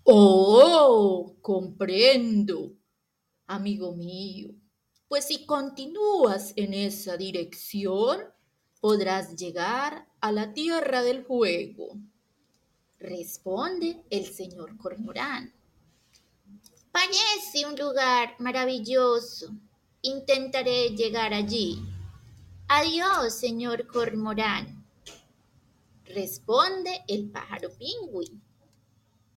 Oh, comprendo, amigo mío. Pues si continúas en esa dirección, podrás llegar a la tierra del juego, responde el señor Cormorán. Parece un lugar maravilloso. Intentaré llegar allí. Adiós, señor Cormorán, responde el pájaro pingüi.